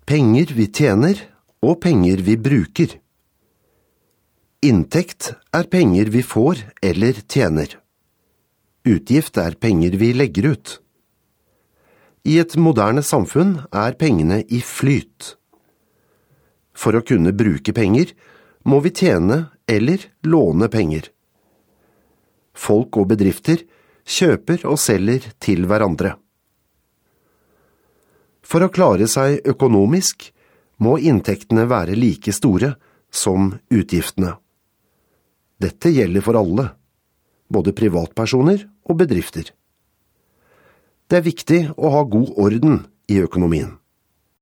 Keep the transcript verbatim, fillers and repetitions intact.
penger vi tjener og penger vi bruker. Inntekt er penger vi får eller tjener. Utgift er penger vi legger ut. I et moderne samfunn er pengene i flyt. For å kunne bruke penger må vi tjene eller låne penger. Folk og bedrifter kjøper og selger til hverandre. For å klare seg økonomisk må inntektene være like store som utgiftene. Dette gjelder for alle, både privatpersoner og bedrifter. Det er viktig å ha god orden i økonomien.